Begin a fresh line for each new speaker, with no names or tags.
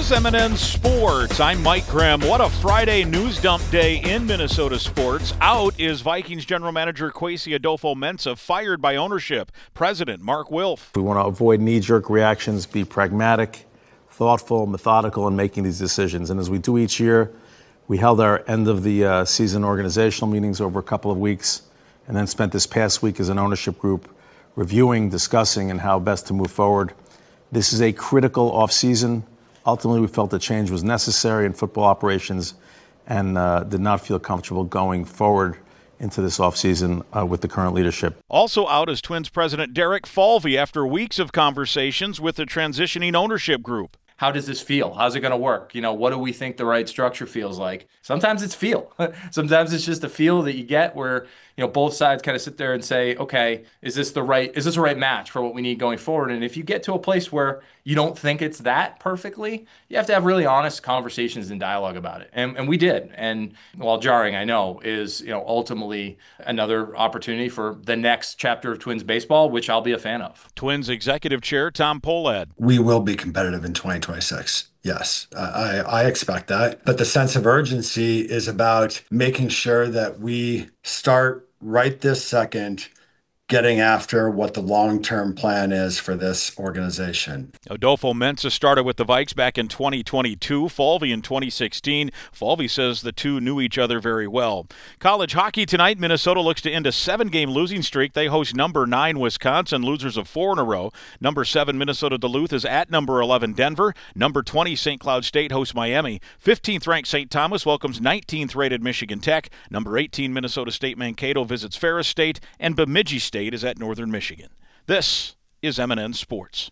is MNN Sports. I'm Mike Graham. What a Friday news dump day in Minnesota sports. Out is Vikings general manager Kwesi Adolfo-Mensah, fired by ownership. President Mark Wilf.
We want to avoid knee-jerk reactions, be pragmatic, thoughtful, methodical in making these decisions. And as we do each year, we held our end of the season organizational meetings over a couple of weeks and then spent this past week as an ownership group reviewing, discussing, and how best to move forward. This is a critical offseason. Ultimately, we felt the change was necessary in football operations and did not feel comfortable going forward into this offseason with the current leadership.
Also out is Twins president Derek Falvey after weeks of conversations with the transitioning ownership group.
How does this feel? How's it going to work? What do we think the right structure feels like? Sometimes it's feel. Sometimes it's just a feel that you get where, both sides kind of sit there and say, okay, is this a right match for what we need going forward? And if you get to a place where you don't think it's that perfectly, you have to have really honest conversations and dialogue about it. And we did. And while jarring, I know, is, ultimately another opportunity for the next chapter of Twins baseball, which I'll be a fan of.
Twins executive chair Tom Pohlad.
We will be competitive in 2026. Yes, I expect that. But the sense of urgency is about making sure that we start right this second getting after what the long-term plan is for this organization.
Adolfo-Mensah started with the Vikes back in 2022, Falvey in 2016. Falvey says the two knew each other very well. College hockey tonight, Minnesota looks to end a 7-game losing streak. They host number 9 Wisconsin, losers of 4 in a row. Number 7 Minnesota Duluth is at number 11 Denver. Number 20 St. Cloud State hosts Miami. 15th ranked St. Thomas welcomes 19th rated Michigan Tech. Number 18 Minnesota State Mankato visits Ferris State, and Bemidji State is at Northern Michigan. This is MNN Sports.